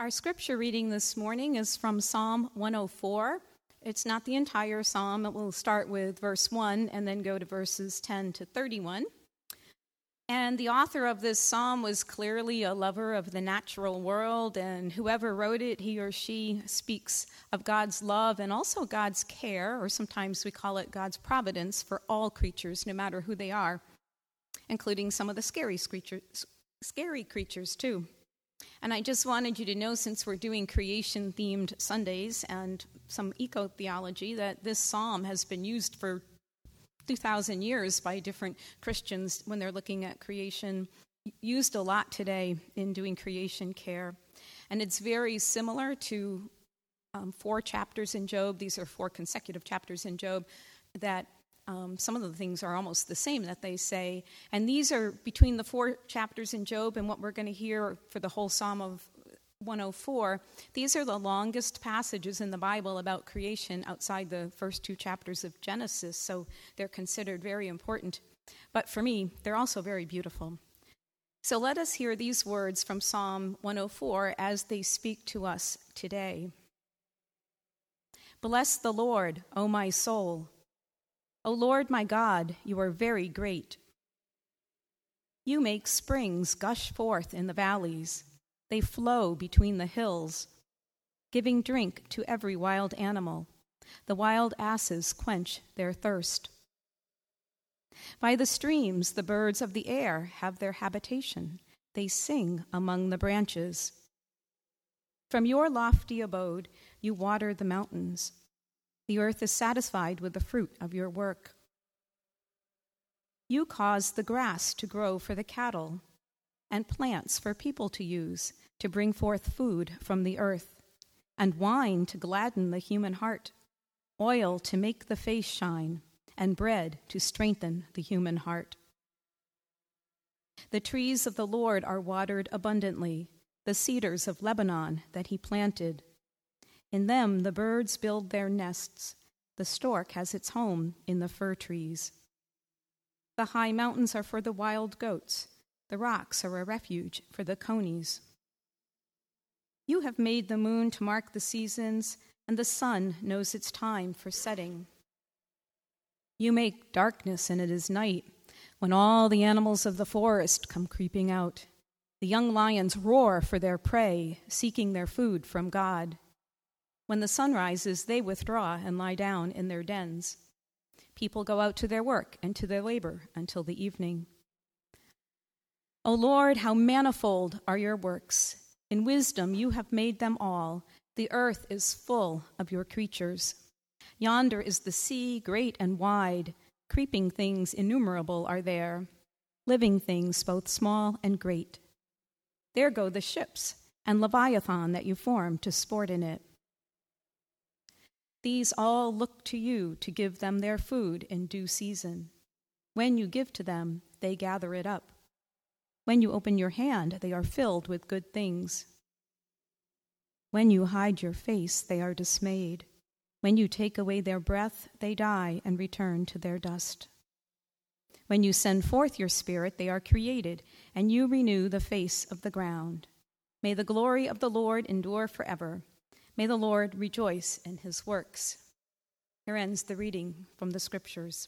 Our scripture reading this morning is from Psalm 104. It's not the entire psalm. It will start with verse 1 and then go to verses 10 to 31. And the author of this psalm was clearly a lover of the natural world, and whoever wrote it, he or she speaks of God's love and also God's care, or sometimes we call it God's providence for all creatures, no matter who they are, including some of the scary creatures too. And I just wanted you to know, since we're doing creation-themed Sundays and some eco-theology, that this psalm has been used for 2,000 years by different Christians when they're looking at creation, used a lot today in doing creation care. And it's very similar to 4 chapters in Job. These are 4 consecutive chapters in Job that some of the things are almost the same that they say. And these are between the 4 chapters in Job and what we're going to hear for the whole Psalm of 104. These are the longest passages in the Bible about creation outside the first 2 chapters of Genesis, so they're considered very important. But for me, they're also very beautiful. So let us hear these words from Psalm 104 as they speak to us today. Bless the Lord, O my soul. O Lord my God, you are very great. You make springs gush forth in the valleys. They flow between the hills, giving drink to every wild animal. The wild asses quench their thirst. By the streams, the birds of the air have their habitation. They sing among the branches. From your lofty abode, you water the mountains. The earth is satisfied with the fruit of your work. You cause the grass to grow for the cattle, and plants for people to use, to bring forth food from the earth, and wine to gladden the human heart, oil to make the face shine, and bread to strengthen the human heart. The trees of the Lord are watered abundantly, the cedars of Lebanon that he planted. In them the birds build their nests. The stork has its home in the fir trees. The high mountains are for the wild goats. The rocks are a refuge for the conies. You have made the moon to mark the seasons, and the sun knows its time for setting. You make darkness, and it is night, when all the animals of the forest come creeping out. The young lions roar for their prey, seeking their food from God. When the sun rises, they withdraw and lie down in their dens. People go out to their work and to their labor until the evening. O Lord, how manifold are your works. In wisdom you have made them all. The earth is full of your creatures. Yonder is the sea, great and wide. Creeping things innumerable are there, living things both small and great. There go the ships and Leviathan that you formed to sport in it. These all look to you to give them their food in due season. When you give to them, they gather it up. When you open your hand, they are filled with good things. When you hide your face, they are dismayed. When you take away their breath, they die and return to their dust. When you send forth your spirit, they are created, and you renew the face of the ground. May the glory of the Lord endure forever. May the Lord rejoice in his works. Here ends the reading from the Scriptures.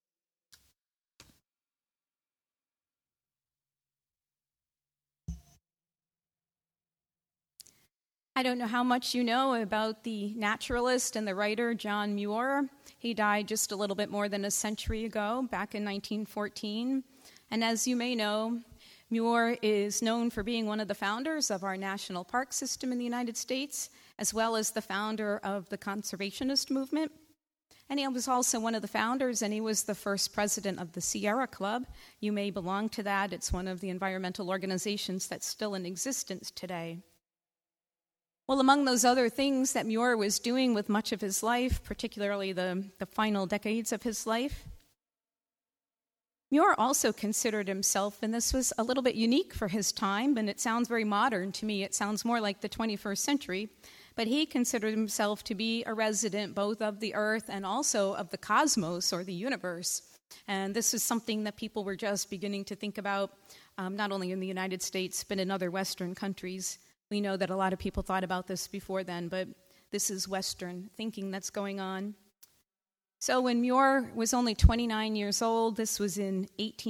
I don't know how much you know about the naturalist and the writer John Muir. He died just a little bit more than a century ago, back in 1914. And as you may know, Muir is known for being one of the founders of our national park system in the United States, as well as the founder of the conservationist movement. And he was also one of the founders, and he was the first president of the Sierra Club. You may belong to that. It's one of the environmental organizations that's still in existence today. Well, among those other things that Muir was doing with much of his life, particularly the final decades of his life, Muir also considered himself, and this was a little bit unique for his time, and it sounds very modern to me. It sounds more like the 21st century, but he considered himself to be a resident both of the earth and also of the cosmos, or the universe. And this is something that people were just beginning to think about, not only in the United States, but in other Western countries. We know that a lot of people thought about this before then, but this is Western thinking that's going on. So when Muir was only 29 years old, this was in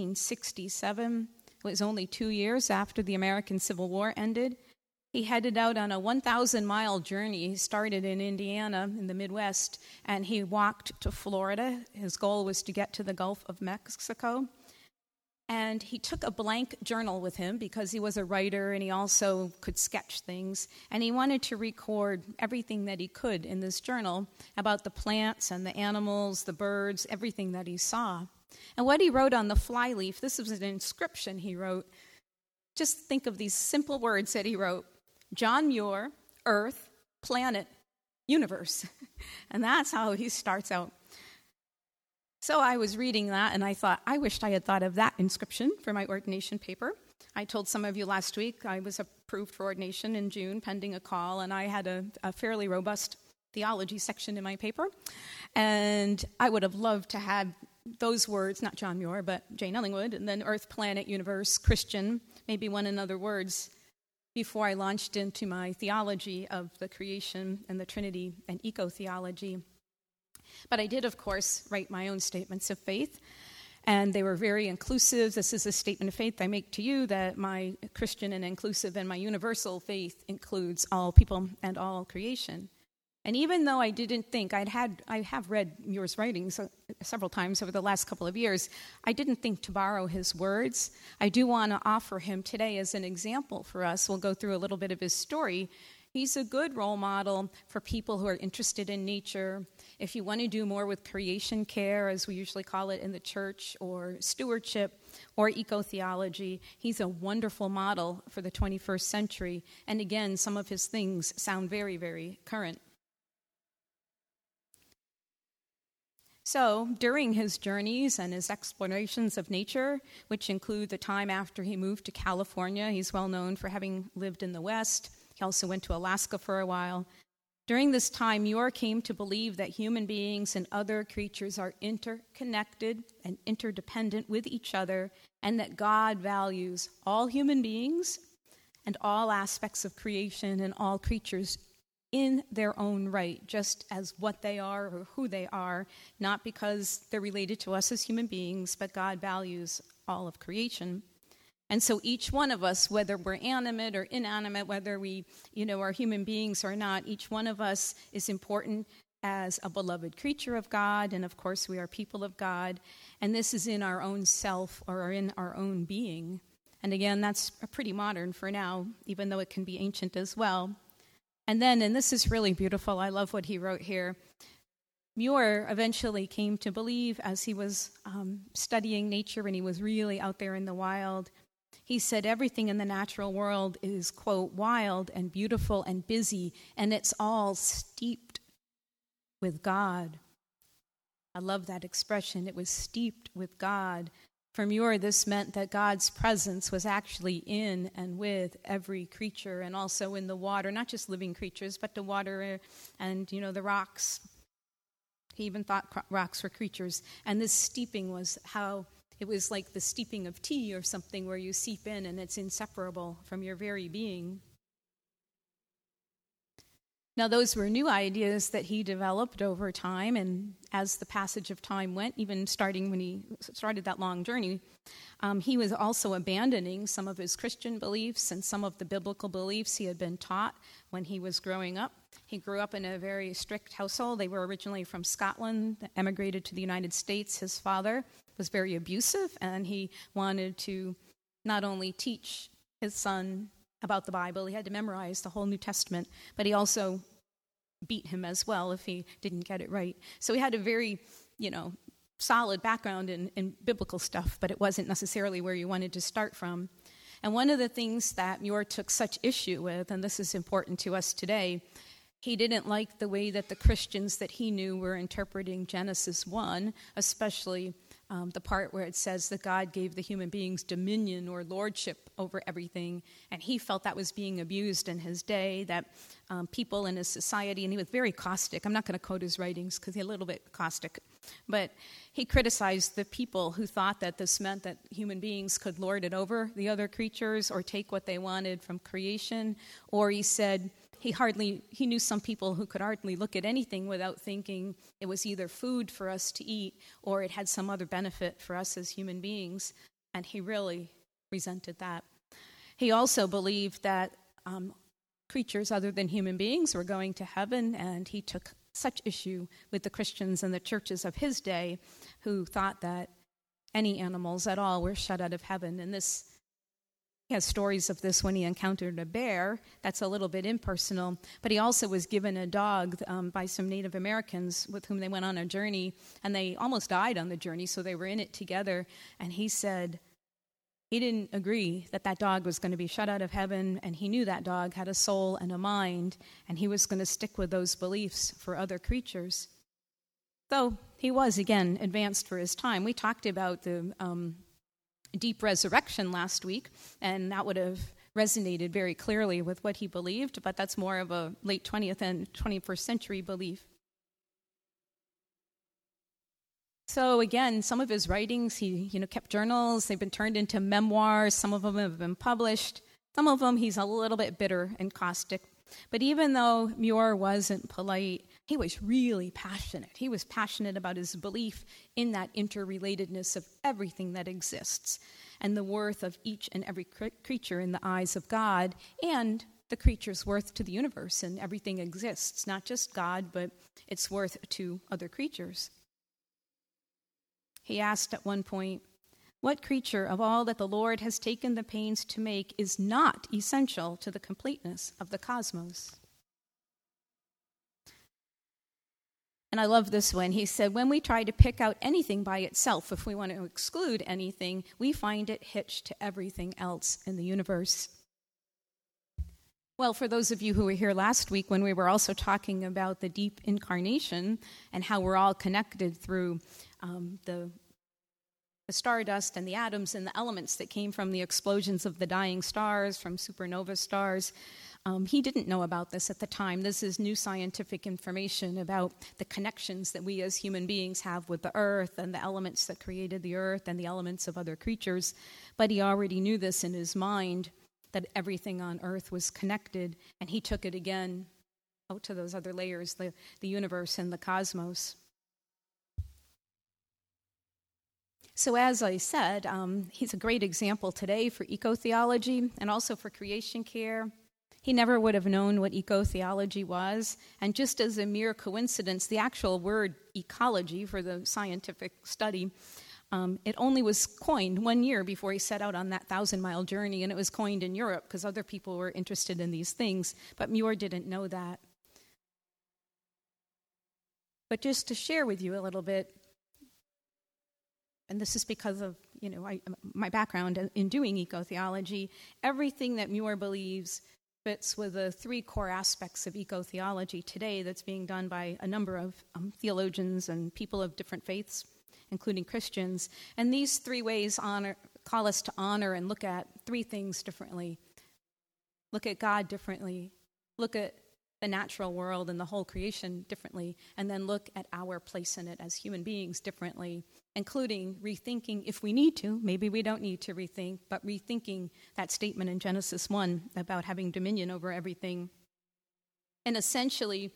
1867. It was only 2 years after the American Civil War ended. He headed out on a 1,000-mile journey. He started in Indiana in the Midwest, and he walked to Florida. His goal was to get to the Gulf of Mexico. And he took a blank journal with him because he was a writer and he also could sketch things. And he wanted to record everything that he could in this journal about the plants and the animals, the birds, everything that he saw. And what he wrote on the flyleaf, this was an inscription he wrote. Just think of these simple words that he wrote. John Muir, Earth, Planet, Universe. And that's how he starts out. So I was reading that, and I thought, I wished I had thought of that inscription for my ordination paper. I told some of you last week I was approved for ordination in June, pending a call, and I had a fairly robust theology section in my paper. And I would have loved to have those words, not John Muir, but Jane Ellingwood, and then Earth, Planet, Universe, Christian, maybe one another words, before I launched into my theology of the creation and the Trinity and eco-theology. But I did, of course, write my own statements of faith, and they were very inclusive. This is a statement of faith I make to you, that my Christian and inclusive and my universal faith includes all people and all creation. And even though I didn't think, I have read Muir's writings several times over the last couple of years, I didn't think to borrow his words. I do want to offer him today as an example for us. We'll go through a little bit of his story. He's a good role model for people who are interested in nature. If you want to do more with creation care, as we usually call it in the church, or stewardship, or eco-theology, he's a wonderful model for the 21st century. And again, some of his things sound very, very current. So, during his journeys and his explorations of nature, which include the time after he moved to California, he's well known for having lived in the West. He also went to Alaska for a while. During this time, Muir came to believe that human beings and other creatures are interconnected and interdependent with each other, and that God values all human beings and all aspects of creation and all creatures in their own right, just as what they are or who they are, not because they're related to us as human beings, but God values all of creation. And so each one of us, whether we're animate or inanimate, whether we, are human beings or not, each one of us is important as a beloved creature of God, and of course we are people of God, and this is in our own self or in our own being. And again, that's pretty modern for now, even though it can be ancient as well. And then, and this is really beautiful, I love what he wrote here, Muir eventually came to believe as he was studying nature and he was really out there in the wild. He said everything in the natural world is, quote, wild and beautiful and busy, and it's all steeped with God. I love that expression. It was steeped with God. For Muir, this meant that God's presence was actually in and with every creature, and also in the water, not just living creatures, but the water and, the rocks. He even thought rocks were creatures. And this steeping was how it was like the steeping of tea or something, where you seep in and it's inseparable from your very being. Now, those were new ideas that he developed over time, and as the passage of time went, even starting when he started that long journey, he was also abandoning some of his Christian beliefs and some of the biblical beliefs he had been taught when he was growing up. He grew up in a very strict household. They were originally from Scotland, emigrated to the United States. His father was very abusive, and he wanted to not only teach his son about the Bible, he had to memorize the whole New Testament, but he also beat him as well if he didn't get it right. So he had a very, solid background in biblical stuff, but it wasn't necessarily where you wanted to start from. And one of the things that Muir took such issue with, and this is important to us today, he didn't like the way that the Christians that he knew were interpreting Genesis 1, especially the part where it says that God gave the human beings dominion or lordship over everything, and he felt that was being abused in his day, that people in his society, and he was very caustic. I'm not going to quote his writings because he's a little bit caustic, but he criticized the people who thought that this meant that human beings could lord it over the other creatures or take what they wanted from creation, or he said he knew some people who could hardly look at anything without thinking it was either food for us to eat or it had some other benefit for us as human beings, and he really resented that. He also believed that creatures other than human beings were going to heaven, and he took such issue with the Christians and the churches of his day who thought that any animals at all were shut out of heaven. And he has stories of this when he encountered a bear. That's a little bit impersonal. But he also was given a dog by some Native Americans with whom they went on a journey, and they almost died on the journey, so they were in it together. And he said he didn't agree that that dog was going to be shut out of heaven, and he knew that dog had a soul and a mind, and he was going to stick with those beliefs for other creatures. Though he was, again, advanced for his time. We talked about the deep resurrection last week, and that would have resonated very clearly with what he believed, but that's more of a late 20th and 21st century belief. So again, some of his writings, he kept journals. They've been turned into memoirs. Some of them have been published. Some of them he's a little bit bitter and caustic. But even though Muir wasn't polite, he was really passionate. He was passionate about his belief in that interrelatedness of everything that exists and the worth of each and every creature in the eyes of God, and the creature's worth to the universe, and everything exists, not just God, but its worth to other creatures. He asked at one point, "What creature of all that the Lord has taken the pains to make is not essential to the completeness of the cosmos?" And I love this one. He said, "When we try to pick out anything by itself, if we want to exclude anything, we find it hitched to everything else in the universe." Well, for those of you who were here last week when we were also talking about the deep incarnation and how we're all connected through the stardust and the atoms and the elements that came from the explosions of the dying stars, from supernova stars, he didn't know about this at the time. This is new scientific information about the connections that we as human beings have with the earth and the elements that created the earth and the elements of other creatures. But he already knew this in his mind, that everything on earth was connected, and he took it again out to those other layers, the universe and the cosmos. So as I said, he's a great example today for eco-theology and also for creation care. He never would have known what eco-theology was, and just as a mere coincidence, the actual word ecology for the scientific study, it only was coined 1 year before he set out on that 1,000-mile journey, and it was coined in Europe because other people were interested in these things, but Muir didn't know that. But just to share with you a little bit, and this is because of my background in doing eco-theology, everything that Muir believes fits with the three core aspects of eco-theology today that's being done by a number of theologians and people of different faiths, including Christians. And these three ways call us to honor and look at three things differently. Look at God differently, look at the natural world and the whole creation differently, and then look at our place in it as human beings differently, including rethinking, if we need to, maybe we don't need to rethink, but rethinking that statement in Genesis 1 about having dominion over everything. And essentially,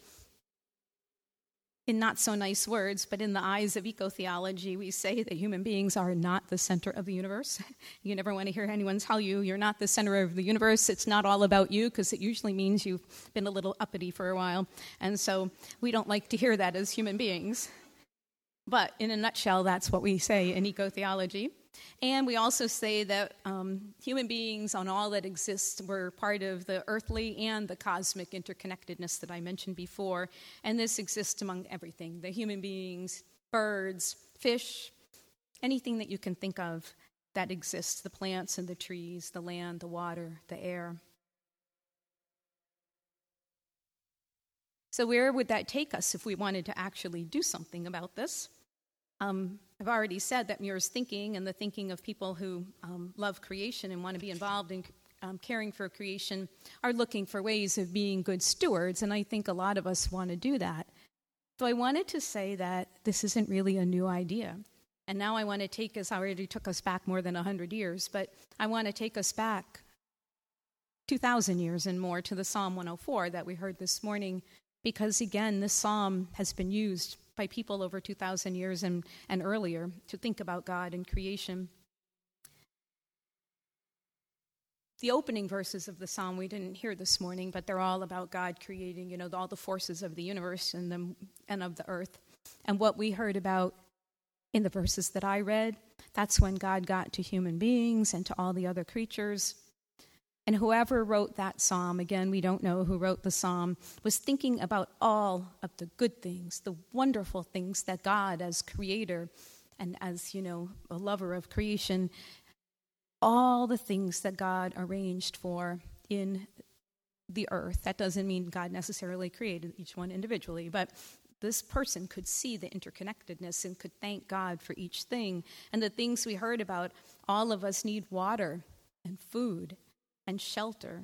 in not so nice words, but in the eyes of eco-theology, we say that human beings are not the center of the universe. You never want to hear anyone tell you you're not the center of the universe. It's not all about you, because it usually means you've been a little uppity for a while. And so we don't like to hear that as human beings. But in a nutshell, that's what we say in eco-theology. And we also say that human beings on all that exists were part of the earthly and the cosmic interconnectedness that I mentioned before. And this exists among everything, the human beings, birds, fish, anything that you can think of that exists, the plants and the trees, the land, the water, the air. So where would that take us if we wanted to actually do something about this? I've already said that Muir's thinking and the thinking of people who love creation and want to be involved in caring for creation are looking for ways of being good stewards, and I think a lot of us want to do that. So I wanted to say that this isn't really a new idea. And now I want to take us, I already took us back more than 100 years, but I want to take us back 2,000 years and more to the Psalm 104 that we heard this morning, because again, this psalm has been used by people over 2,000 years and earlier to think about God and creation. The opening verses of the psalm we didn't hear this morning, but they're all about God creating, all the forces of the universe and of the earth. And what we heard about in the verses that I read, that's when God got to human beings and to all the other creatures. And whoever wrote that psalm, again, we don't know who wrote the psalm, was thinking about all of the good things, the wonderful things that God, as creator and as, a lover of creation, all the things that God arranged for in the earth. That doesn't mean God necessarily created each one individually, but this person could see the interconnectedness and could thank God for each thing. And the things we heard about, all of us need water and food and shelter.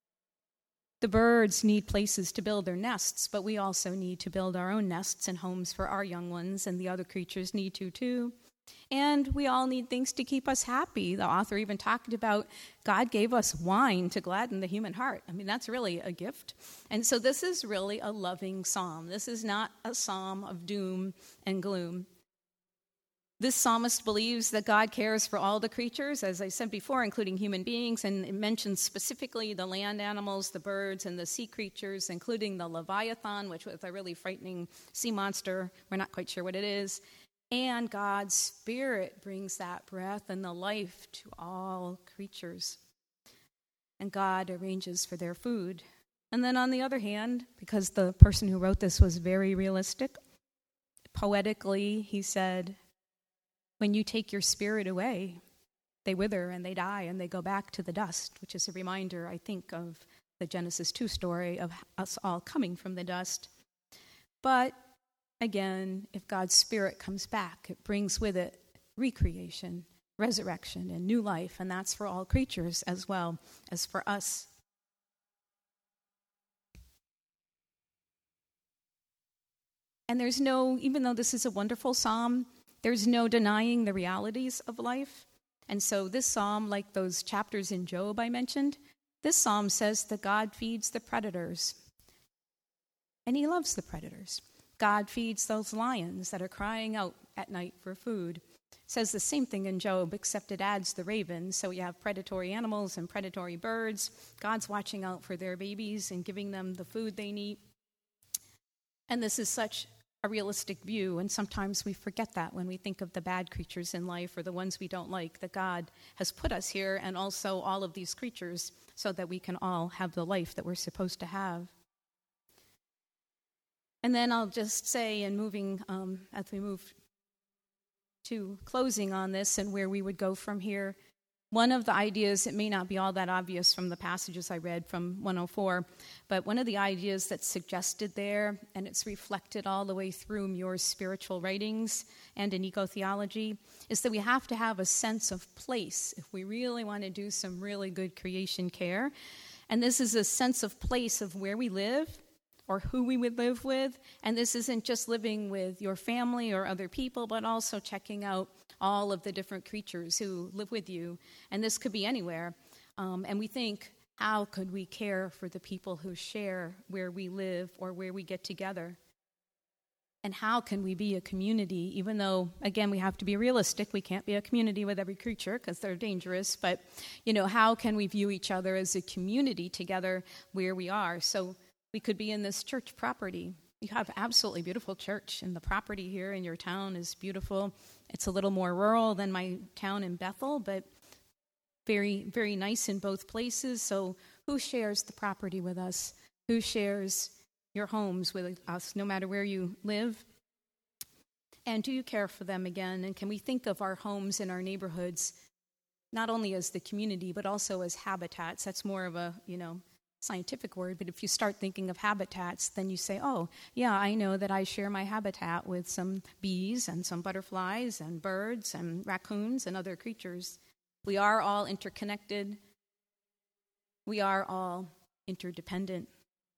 The birds need places to build their nests, but we also need to build our own nests and homes for our young ones, and the other creatures need to too. And we all need things to keep us happy. The author even talked about God gave us wine to gladden the human heart. I mean, that's really a gift. And so this is really a loving psalm. This is not a psalm of doom and gloom. This psalmist believes that God cares for all the creatures, as I said before, including human beings, and it mentions specifically the land animals, the birds, and the sea creatures, including the Leviathan, which was a really frightening sea monster. We're not quite sure what it is. And God's Spirit brings that breath and the life to all creatures. And God arranges for their food. And then on the other hand, because the person who wrote this was very realistic, poetically he said, when you take your spirit away, they wither and they die and they go back to the dust, which is a reminder, I think, of the Genesis 2 story of us all coming from the dust. But again, if God's Spirit comes back, it brings with it recreation, resurrection, and new life, and that's for all creatures as well as for us. And there's no, even though this is a wonderful psalm, there's no denying the realities of life. And so this psalm, like those chapters in Job I mentioned, this psalm says that God feeds the predators. And he loves the predators. God feeds those lions that are crying out at night for food. It says the same thing in Job, except it adds the ravens. So you have predatory animals and predatory birds. God's watching out for their babies and giving them the food they need. And this is such a realistic view, and sometimes we forget that when we think of the bad creatures in life or the ones we don't like, that God has put us here and also all of these creatures so that we can all have the life that we're supposed to have. And then I'll just say, in moving, as we move to closing on this and where we would go from here, one of the ideas, it may not be all that obvious from the passages I read from 104, but one of the ideas that's suggested there, and it's reflected all the way through Muir's spiritual writings and in eco-theology, is that we have to have a sense of place if we really want to do some really good creation care. And this is a sense of place of where we live, or who we would live with. And this isn't just living with your family or other people, but also checking out all of the different creatures who live with you. And this could be anywhere. And we think, how could we care for the people who share where we live or where we get together? And how can we be a community, even though, again, we have to be realistic. We can't be a community with every creature because they're dangerous. But, how can we view each other as a community together where we are? So we could be in this church property. You have absolutely beautiful church, and the property here in your town is beautiful. It's a little more rural than my town in Bethel, but very, very nice in both places. So who shares the property with us? Who shares your homes with us, no matter where you live? And do you care for them again? And can we think of our homes and our neighborhoods not only as the community, but also as habitats? That's more of a, scientific word, but if you start thinking of habitats, then you say, oh, yeah, I know that I share my habitat with some bees and some butterflies and birds and raccoons and other creatures. We are all interconnected. We are all interdependent.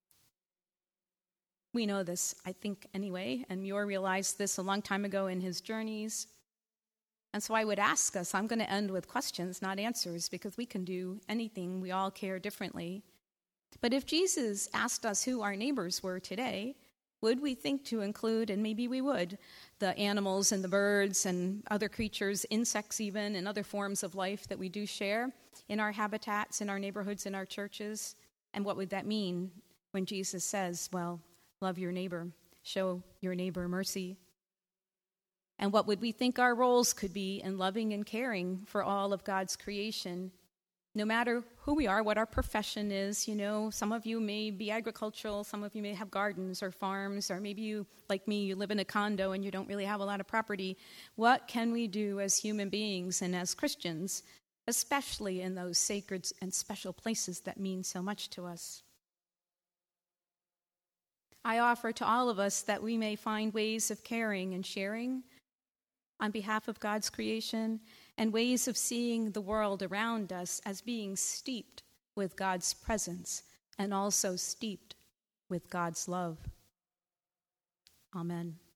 We know this, I think, anyway, and Muir realized this a long time ago in his journeys. And so I would ask us, I'm going to end with questions, not answers, because we can do anything. We all care differently. But if Jesus asked us who our neighbors were today, would we think to include, and maybe we would, the animals and the birds and other creatures, insects even, and other forms of life that we do share in our habitats, in our neighborhoods, in our churches? And what would that mean when Jesus says, well, love your neighbor, show your neighbor mercy? And what would we think our roles could be in loving and caring for all of God's creation? No matter who we are, what our profession is, some of you may be agricultural, some of you may have gardens or farms, or maybe you, like me, you live in a condo and you don't really have a lot of property. What can we do as human beings and as Christians, especially in those sacred and special places that mean so much to us? I offer to all of us that we may find ways of caring and sharing on behalf of God's creation, and ways of seeing the world around us as being steeped with God's presence and also steeped with God's love. Amen.